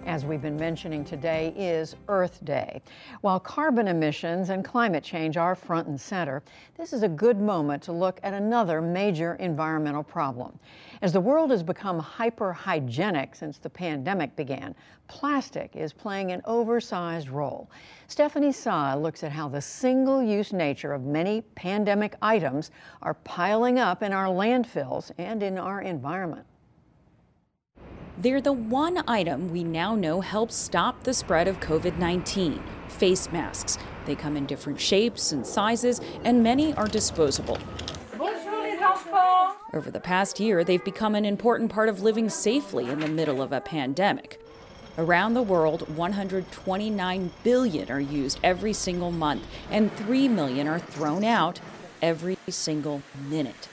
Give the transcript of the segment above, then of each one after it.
As we've been mentioning, today is Earth Day. While carbon emissions and climate change are front and center, this is a good moment to look at another major environmental problem. As the world has become hyper-hygienic since the pandemic began, plastic is playing an oversized role. Stephanie Sy looks at how the single-use nature of many pandemic items are piling up in our landfills and in our environment. They're the one item we now know helps stop the spread of COVID-19, face masks. They come in different shapes and sizes, and many are disposable. Over the past year, they've become an important part of living safely in the middle of a pandemic. Around the world, 129 billion are used every single month, and 3 million are thrown out every single minute.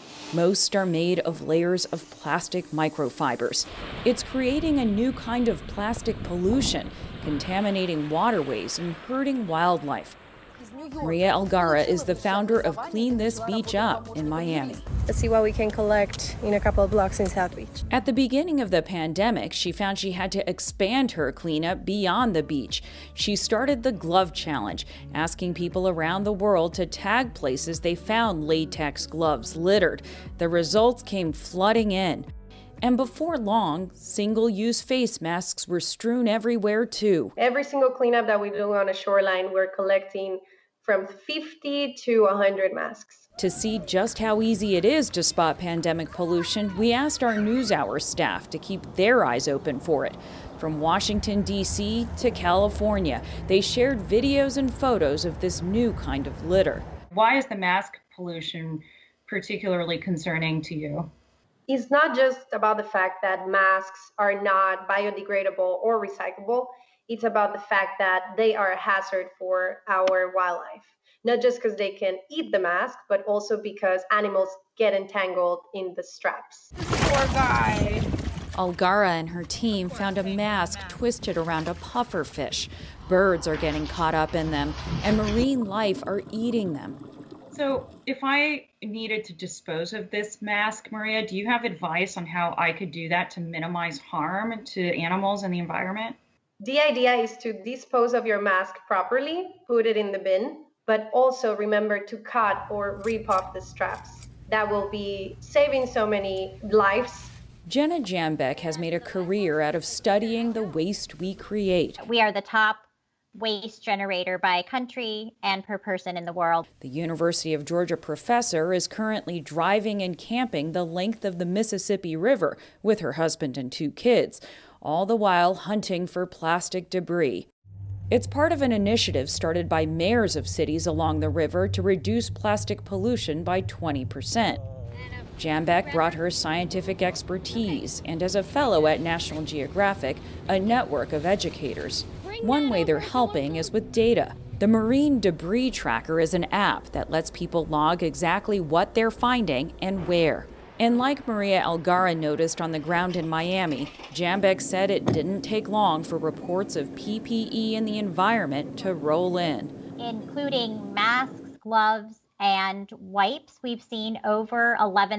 Most are made of layers of plastic microfibers. It's creating a new kind of plastic pollution, contaminating waterways and hurting wildlife. Maria Elgarra is the founder of Clean This Beach Up in Miami. Let's see what we can collect in a couple of blocks in South Beach. At the beginning of the pandemic, she found she had to expand her cleanup beyond the beach. She started the Glove Challenge, asking people around the world to tag places they found latex gloves littered. The results came flooding in. And before long, single-use face masks were strewn everywhere too. Every single cleanup that we do on a shoreline, we're collecting from 50 to 100 masks. To see just how easy it is to spot pandemic pollution, we asked our NewsHour staff to keep their eyes open for it. From Washington, D.C. to California, they shared videos and photos of this new kind of litter. Why is the mask pollution particularly concerning to you? It's not just about the fact that masks are not biodegradable or recyclable. It's about the fact that they are a hazard for our wildlife. Not just because they can eat the mask, but also because animals get entangled in the straps. Poor guy. Elgarra and her team found a mask twisted around a puffer fish. Birds are getting caught up in them, and marine life are eating them. So if I needed to dispose of this mask, Maria, do you have advice on how I could do that to minimize harm to animals and the environment? The idea is to dispose of your mask properly, put it in the bin, but also remember to cut or rip off the straps. That will be saving so many lives. Jenna Jambek has made a career out of studying the waste we create. We are the top waste generator by country and per person in the world. The University of Georgia professor is currently driving and camping the length of the Mississippi River with her husband and 2 kids, all the while hunting for plastic debris. It's part of an initiative started by mayors of cities along the river to reduce plastic pollution by 20%. Jambek brought her scientific expertise and, as a fellow at National Geographic, a network of educators. One way they're helping is with data. The Marine Debris Tracker is an app that lets people log exactly what they're finding and where. And like Maria Elgarra noticed on the ground in Miami, Jambek said it didn't take long for reports of PPE in the environment to roll in. Including masks, gloves, and wipes, we've seen over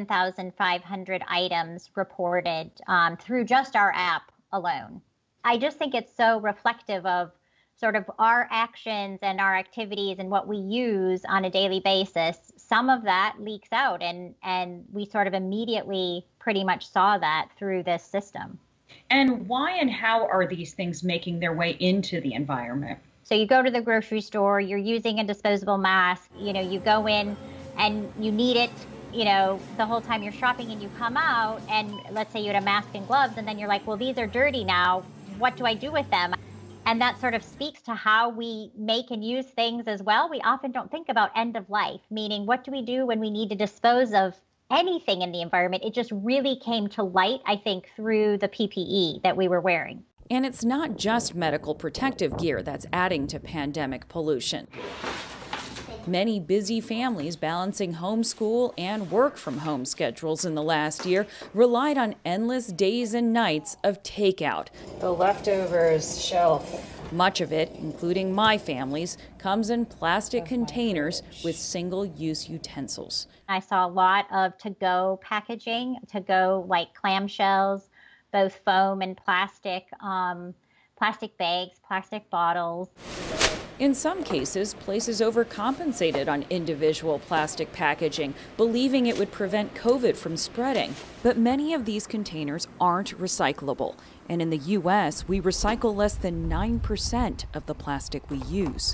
11,500 items reported through just our app alone. I just think it's so reflective of sort of our actions and our activities and what we use on a daily basis. Some of that leaks out, and we sort of immediately pretty much saw that through this system. And why and how are these things making their way into the environment? So you go to the grocery store, you're using a disposable mask, you go in and you need it, the whole time you're shopping, and you come out and let's say you had a mask and gloves, and then you're like, well, these are dirty now. What do I do with them? And that sort of speaks to how we make and use things as well. We often don't think about end of life, meaning what do we do when we need to dispose of anything in the environment? It just really came to light, I think, through the PPE that we were wearing. And it's not just medical protective gear that's adding to pandemic pollution. Many busy families balancing homeschool and work from home schedules in the last year relied on endless days and nights of takeout. The leftovers shelf. Much of it, including my family's, comes in plastic containers with single-use utensils. I saw a lot of to-go packaging, to-go like clamshells, both foam and plastic, plastic bags, plastic bottles. In some cases, places overcompensated on individual plastic packaging, believing it would prevent COVID from spreading. But many of these containers aren't recyclable. And in the U.S., we recycle less than 9% of the plastic we use.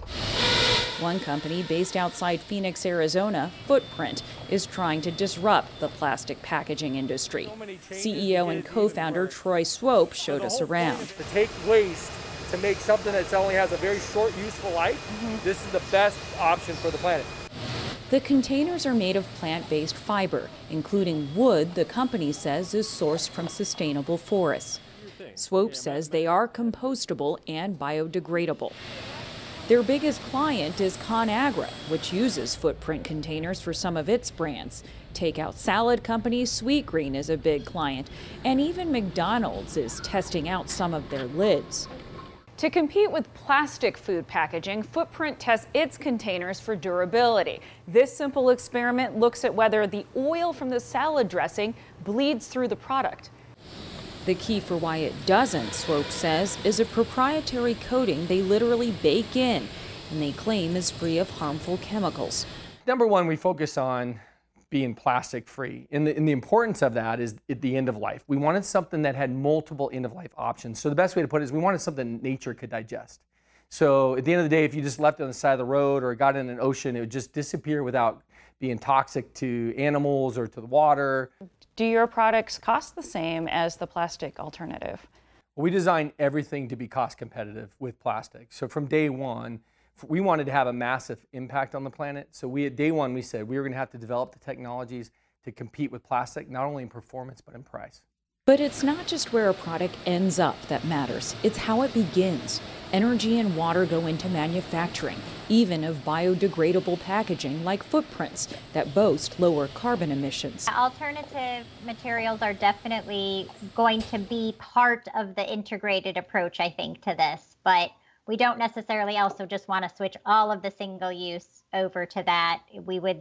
One company based outside Phoenix, Arizona, Footprint, is trying to disrupt the plastic packaging industry. CEO and co-founder Troy Swope showed us around. To take waste to make something that only has a very short useful life, this is the best option for the planet. The containers are made of plant-based fiber, including wood the company says is sourced from sustainable forests. Swope says they are compostable and biodegradable. Their biggest client is ConAgra, which uses Footprint containers for some of its brands. Takeout salad company Sweetgreen is a big client, and even McDonald's is testing out some of their lids. To compete with plastic food packaging, Footprint tests its containers for durability. This simple experiment looks at whether the oil from the salad dressing bleeds through the product. The key for why it doesn't, Swope says, is a proprietary coating they literally bake in, and they claim is free of harmful chemicals. Number one, we focus on being plastic free. And the importance of that is at the end of life. We wanted something that had multiple end of life options. So the best way to put it is we wanted something nature could digest. So at the end of the day, if you just left it on the side of the road or got in an ocean, it would just disappear without being toxic to animals or to the water. Do your products cost the same as the plastic alternative? We design everything to be cost competitive with plastic. So from day one, we wanted to have a massive impact on the planet. So at day one, we said we were going to have to develop the technologies to compete with plastic, not only in performance, but in price. But it's not just where a product ends up that matters. It's how it begins. Energy and water go into manufacturing, even of biodegradable packaging like Footprints that boast lower carbon emissions. Alternative materials are definitely going to be part of the integrated approach, I think, to this. But we don't necessarily also just want to switch all of the single use over to that. We would,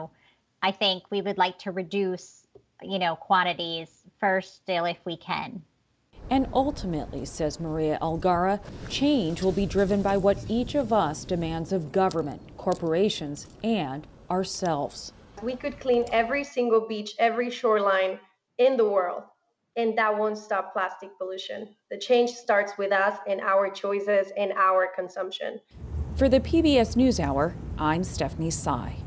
I think we would like to reduce, quantities first still if we can. And ultimately, says Maria Algara, change will be driven by what each of us demands of government, corporations, and ourselves. We could clean every single beach, every shoreline in the world, and that won't stop plastic pollution. The change starts with us and our choices and our consumption. For the PBS NewsHour, I'm Stephanie Tsai.